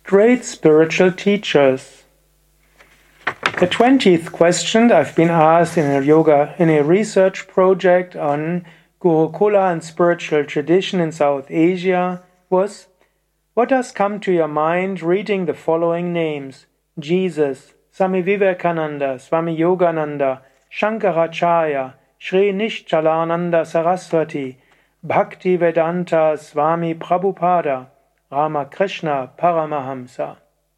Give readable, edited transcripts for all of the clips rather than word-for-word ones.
Great spiritual teachers. The 20th question I've been asked in a research project on Gurukula and spiritual tradition in South Asia was, what does come to your mind reading the following names? Jesus, Swami Vivekananda, Swami Yogananda, Shankaracharya, Sri Nishchalananda Saraswati, Bhaktivedanta Swami Prabhupada, Ramakrishna Paramahamsa.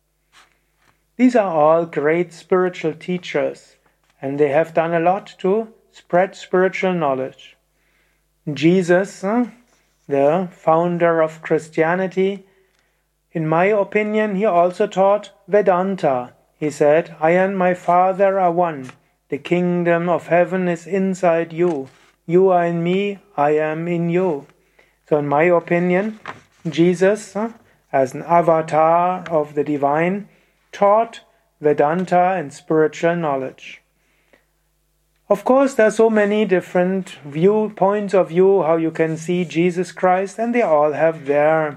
These are all great spiritual teachers, and they have done a lot to spread spiritual knowledge. Jesus, the founder of Christianity, in my opinion, he also taught Vedanta. He said, I and my Father are one. The kingdom of heaven is inside you. You are in me, I am in you. So in my opinion, Jesus, as an avatar of the divine, taught Vedanta and spiritual knowledge. Of course, there are so many different points of view how you can see Jesus Christ, and they all have their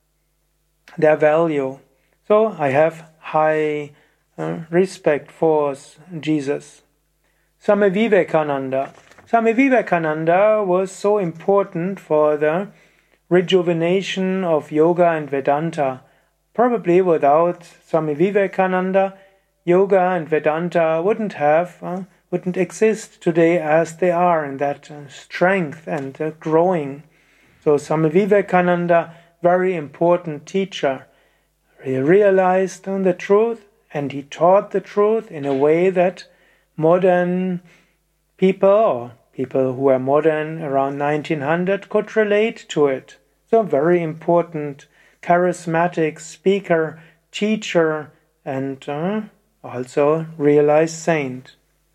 value. So I have high respect for Jesus. Swami Vivekananda. Swami Vivekananda was so important for the rejuvenation of yoga and Vedanta. Probably without Swami Vivekananda, yoga and Vedanta wouldn't exist today as they are in that strength and growing. So Swami Vivekananda, very important teacher. He realized the truth and he taught the truth in a way that modern people, or people who were modern around 1900, could relate to it. So very important, charismatic speaker, teacher, and also realized saint.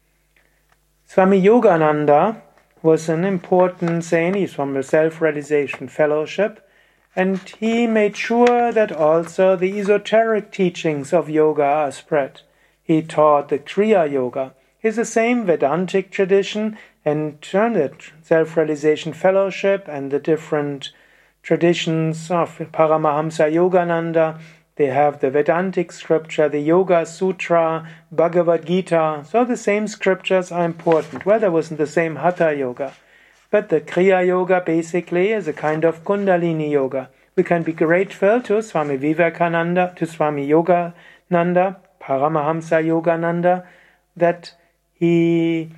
Swami Yogananda was an important saint. He's from the Self-Realization Fellowship, and he made sure that also the esoteric teachings of yoga are spread. He taught the Kriya Yoga. It's the same Vedantic tradition, and the Self-Realization Fellowship and the different traditions of Paramahamsa Yogananda. They have the Vedantic scripture, the Yoga Sutra, Bhagavad Gita. So the same scriptures are important. Well, there wasn't the same Hatha Yoga. But the Kriya Yoga basically is a kind of Kundalini Yoga. We can be grateful to Swami Vivekananda, to Swami Yogananda, Paramahamsa Yogananda, that he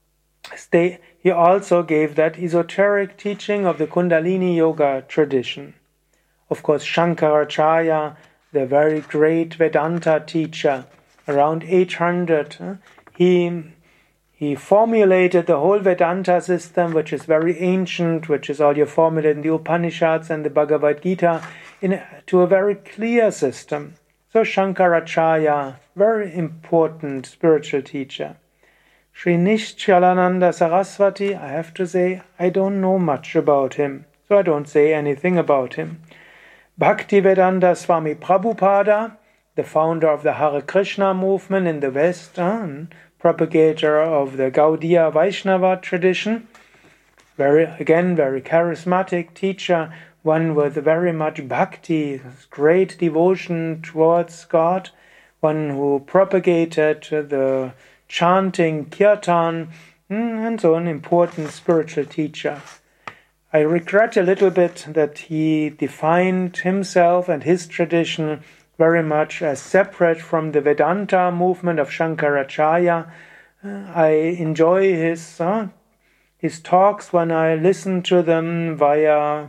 also gave that esoteric teaching of the Kundalini Yoga tradition. Of course, Shankaracharya, the very great Vedanta teacher, around 800, he formulated the whole Vedanta system, which is very ancient, which is all formulated in the Upanishads and the Bhagavad Gita, to a very clear system. So Shankaracharya, very important spiritual teacher. Sri Nishchalananda Saraswati, I have to say, I don't know much about him, so I don't say anything about him. Bhaktivedanta Swami Prabhupada, the founder of the Hare Krishna movement in the West, propagator of the Gaudiya Vaishnava tradition, very charismatic teacher, one with very much bhakti, great devotion towards God, one who propagated the chanting, kirtan, and so an important spiritual teacher. I regret a little bit that he defined himself and his tradition very much as separate from the Vedanta movement of Shankaracharya. I enjoy his talks when I listen to them via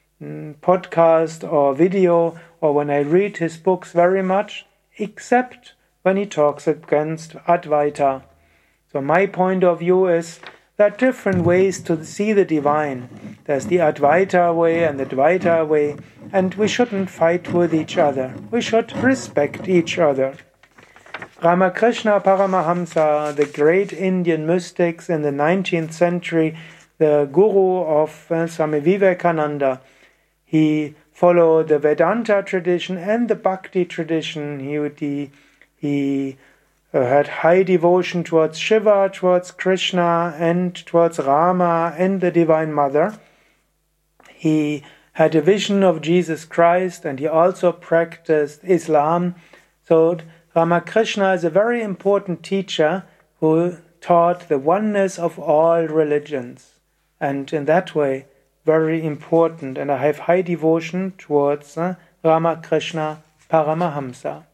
podcast or video, or when I read his books very much, except when he talks against Advaita. So my point of view is there are different ways to see the divine. There's the Advaita way and the Dvaita way, and we shouldn't fight with each other. We should respect each other. Ramakrishna Paramahamsa, the great Indian mystics in the 19th century, the guru of Swami Vivekananda, he followed the Vedanta tradition and the Bhakti tradition. He had high devotion towards Shiva, towards Krishna, and towards Rama and the Divine Mother. He had a vision of Jesus Christ, and he also practiced Islam. So Ramakrishna is a very important teacher who taught the oneness of all religions, and in that way very important, and I have high devotion towards Ramakrishna Paramahamsa.